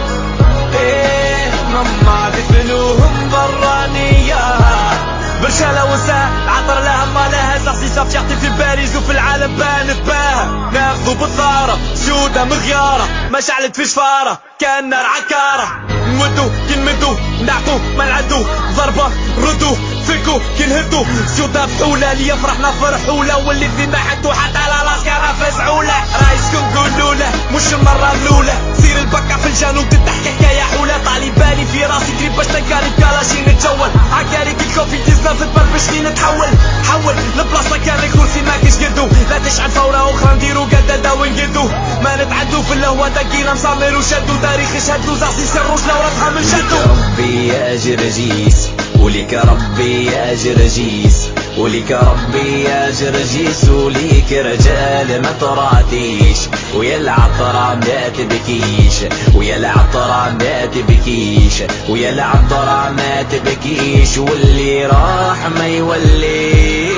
ماما دفنوهم برانية برشالة وساء العطر لها ما لها زغسيسة فيعطي في باريس وفي العالم بانت باه ناخذوا بالثارة سودة كنا مغيارة ما شعلت في شفارة كان نار عكارة نودو كي نمدو نعطو ما نعدو ضربة ردو فيكو كي نهدو سيوطة بحولة اللي يفرحنا فرحولة واللي في محدو حتى على لاسكارة فزعولة رايسكم قولوا له مش المرة الأولى سير البكة في الجنوب تضحك حكاية حولة طالي بالي في راسي قريب باش تلقاني بكالاشي نتجول عكاري كي الكوفي 19 تبر باش غي نتحول حول البلاصة كان الكرسي ما كيش قدو لا تشعل فورة أخرى نديرو قدادة ونقدو ما نتعدو في اللهوة داكينا مسامر وشدو تاريخ يشهدو زعسي سر وشلا وراسها من شدو ربي يا جرجيس وليك ربي يا جرجيس وليك ربي يا جرجيس وليك رجال ما تراتيش ويا العطرة ما تبكيش ويا العطرة ما تبكيش ويا العطرة ما تبكيش واللي راح ما يولي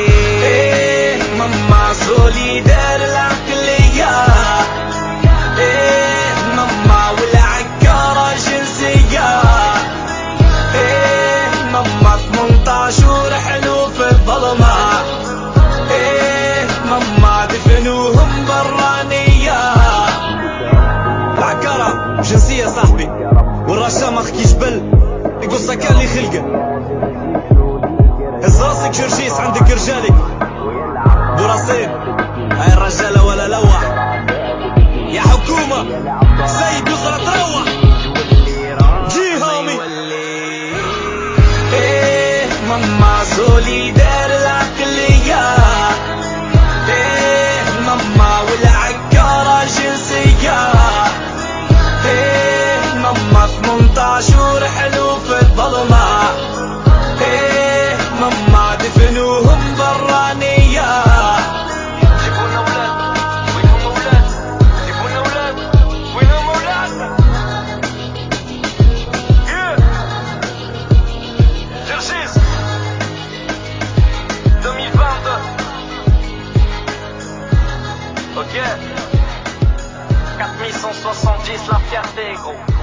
ماما سوليدار العقلية ماما والعكارة جنسية ماما 18 حلو في الظلمة ماما دفنوهم برانية العكارة جنسية صاحبي والرشا مخكي جبل يقول سكان لي خلقه هز راسك جرجيس عندك رجالك براسين هاي الرجالة ولا لوح يا حكومة سيد يسرى تروح جي هامي ماما سوليدار العقلية ماما والعكارة جنسية ماما 18 حلو في الظلمة ماما دفنوهم برانية جيبونا ولاد وينهم ولاد جيبونا ولاد وينهم ولاد جرجيس 2022 Ok 4170 la fierté gros